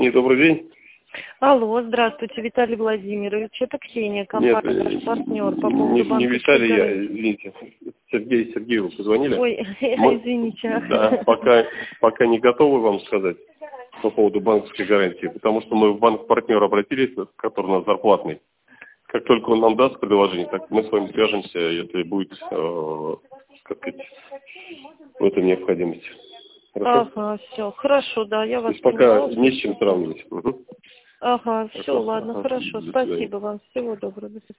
линии, добрый день. Алло, здравствуйте, Виталий Владимирович. Это Ксения, компания «Наш партнер» по поводу не банковской Виталий, я, гарантии. извините. Сергею позвонили? Ой, извините. Да, пока не готовы вам сказать по поводу банковской гарантии, потому что мы в банк-партнер обратились, который у нас зарплатный. Как только он нам даст предложение, так мы с вами свяжемся, если будет, как сказать, в этом необходимости. Хорошо? Ага, все, хорошо, да, я То вас есть пока поняла. не с чем сравнивать. Угу. Ага, все, Хорошо. ладно, Ага. хорошо. До свидания. Спасибо вам, всего доброго. До свидания.